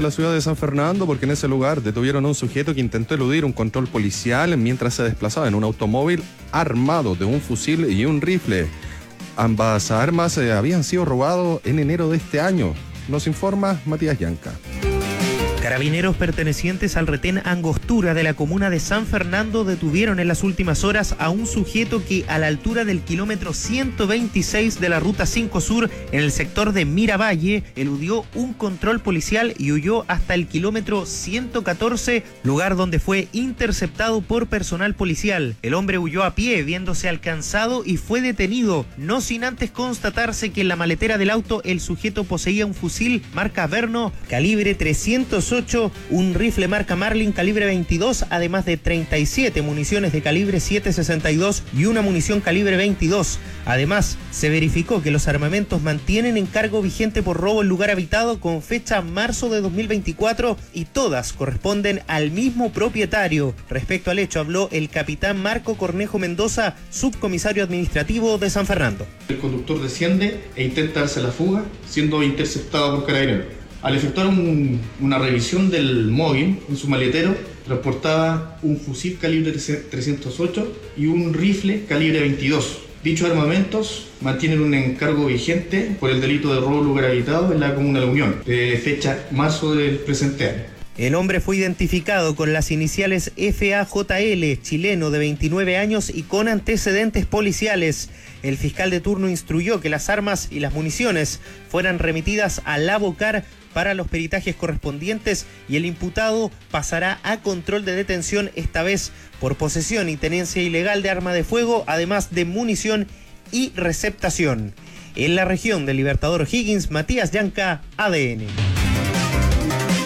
la ciudad de San Fernando porque en ese lugar detuvieron a un sujeto que intentó eludir un control policial mientras se desplazaba en un automóvil armado de un fusil y un rifle. Ambas armas habían sido robadas en enero de este año. Nos informa Matías Yanca. Carabineros pertenecientes al retén Angostura de la comuna de San Fernando detuvieron en las últimas horas a un sujeto que a la altura del kilómetro 126 de la Ruta 5 Sur, en el sector de Miravalle, eludió un control policial y huyó hasta el kilómetro 114, lugar donde fue interceptado por personal policial. El hombre huyó a pie, viéndose alcanzado, y fue detenido, no sin antes constatarse que en la maletera del auto el sujeto poseía un fusil marca Verno calibre 308, un rifle marca Marlin calibre 22, además de 37 municiones de calibre 7.62 y una munición calibre 22. Además, se verificó que los armamentos mantienen encargo vigente por robo en lugar habitado con fecha marzo de 2024 y todas corresponden al mismo propietario. Respecto al hecho habló el capitán Marco Cornejo Mendoza, subcomisario administrativo de San Fernando. El conductor desciende e intenta darse la fuga, siendo interceptado por carabineros. Al efectuar una revisión del móvil, en su maletero transportaba un fusil calibre 308 y un rifle calibre 22. Dichos armamentos mantienen un encargo vigente por el delito de robo en lugar habitado en la comuna de La Unión, de fecha marzo del presente año. El hombre fue identificado con las iniciales FAJL, chileno de 29 años y con antecedentes policiales. El fiscal de turno instruyó que las armas y las municiones fueran remitidas a la Bocar para los peritajes correspondientes y el imputado pasará a control de detención, esta vez por posesión y tenencia ilegal de arma de fuego, además de munición y receptación. En la región del Libertador O'Higgins, Matías Yanca, ADN.